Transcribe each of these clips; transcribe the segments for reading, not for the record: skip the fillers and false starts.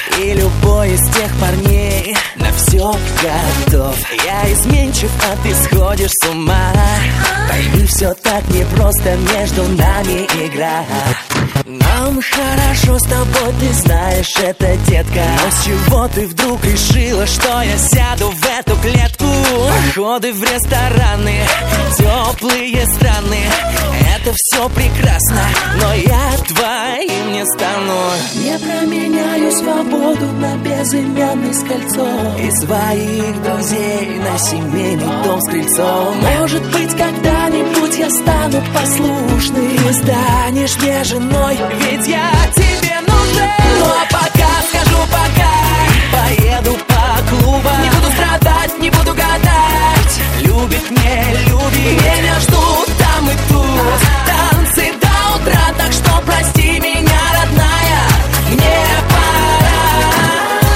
И любой из тех парней на все готов. Я изменчив, а ты сходишь с ума. Пойми, все так непросто, между нами игра. Нам хорошо с тобой, ты знаешь это, детка. Но с чего ты вдруг решила, что я сяду в эту клетку? Походы в рестораны, теплые страны, это все прекрасно, но я твоим не стану. Не променяю свободу на безымянный с кольцом и своих друзей на семейный дом с крыльцом. Может быть, когда-нибудь я стану послушной, ты станешь мне женой, ведь я тебе нужен. Ну а пока скажу пока, поеду по клубам, не буду страдать, не буду гадать. Любит, не любит, меня ждут там и тут. Танцы до утра, так что прости меня, родная, мне пора.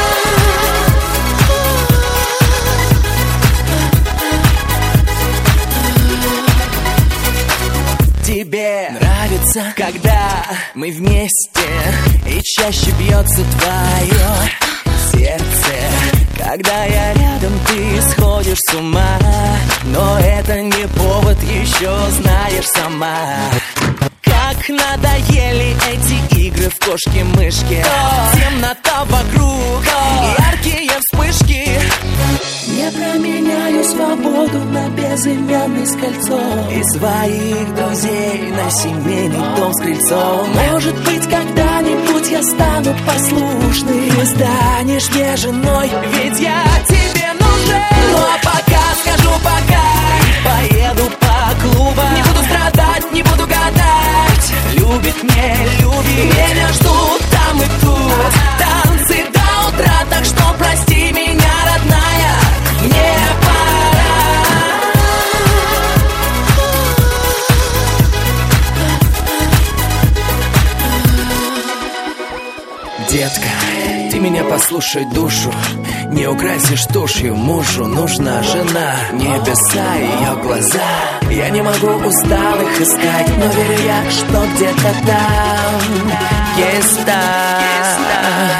Тебе нравится, когда мы вместе, и чаще бьется твое сердце. Когда я рядом, ты сходишь с ума, но это не повод, еще знаешь сама. Как надоели эти игры в кошки-мышки, темнота вокруг, яркие вспышки. Не променяю свободу на безымянный с кольцом и своих друзей на семейный дом с крыльцом. Может быть, когда-нибудь я стану послушной, ты станешь мне женой, ведь я тебе нужен. Ну а пока скажу пока, поеду по клубам, не буду страдать, не буду гадать. Любит, не любит, меня ждут там и тут. Танцы до утра, так что прости меня, родная, мне пора. Детка, ты меня послушай душу, не украсишь тушью мужу. Нужна жена, небеса, ее глаза. Я не могу усталых искать, но верю я, что где-то там есть та.